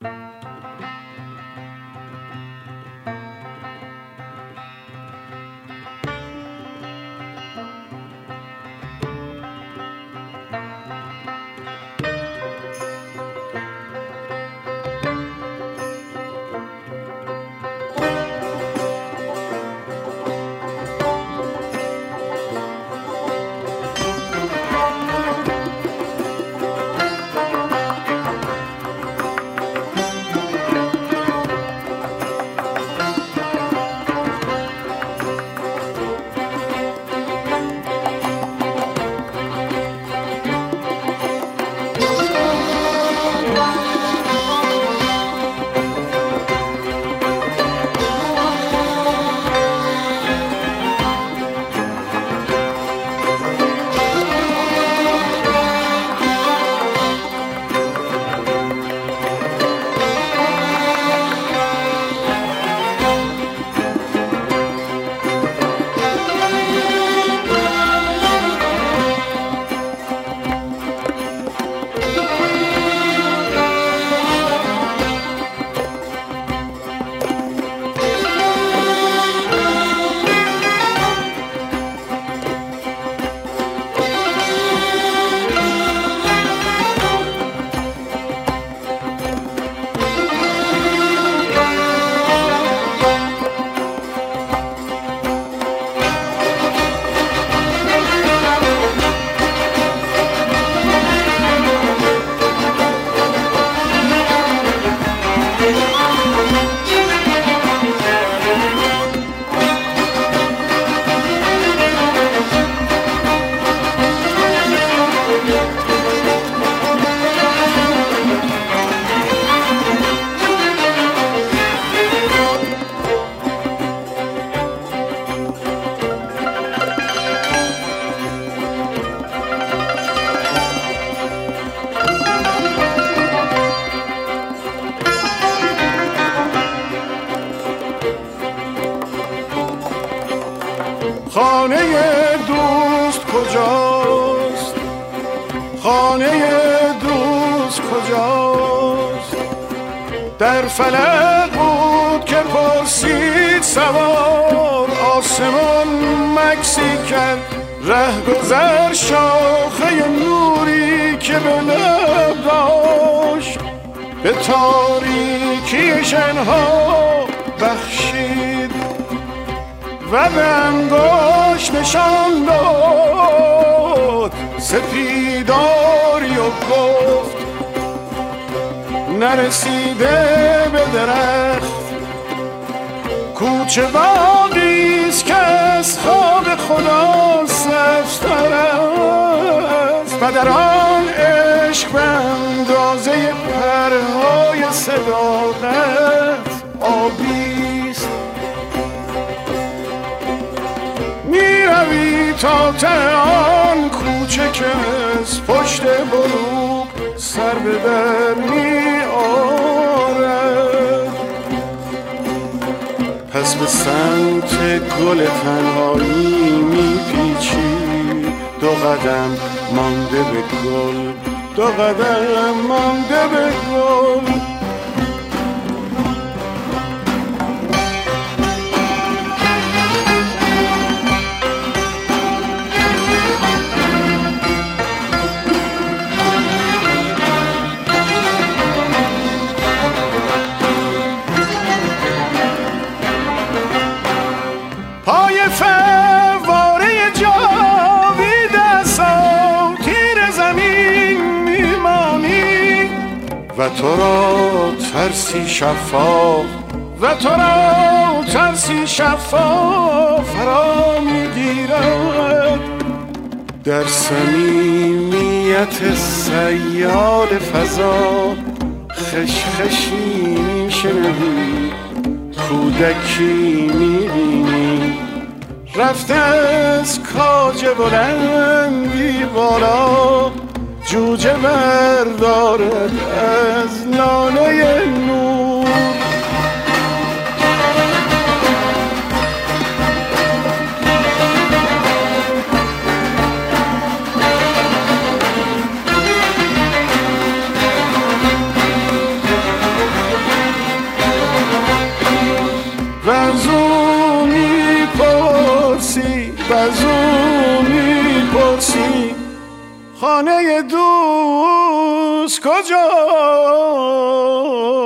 خانه دوست کجاست؟ خانه دوست کجاست؟ در فلک بود که پرسید سوار، آسمان مکسی کرد ره گذر، شاخه نوری که به لب داشت به تاریکی شنها بخشید و به انگشت نشان داد سپیداری و گفت نرسیده به درخت کوچه باقیست که از خواب خدا سبزتر است و در آن عشق به اندازه پرهای صداقت آبیست. می روی تا ته آن کوچه که از پشت بلوغ سر به در می آرد، پس به سمت گل تنهایی می پیچی، دو قدم مانده به گل، دو قدم مانده به گل. پای فواره جاوید اساطیر زمین میمانی و تو را ترسی شفاف، و تو را ترسی شفاف فرا میگیرد. در صمیمیت سیال فضا خشخشی میشنوی، کودکی میبینی رفته از کاج بلندی بالا، جوجه بردارد از لانه نور. بزو میپرسی خانه دوست کجاست؟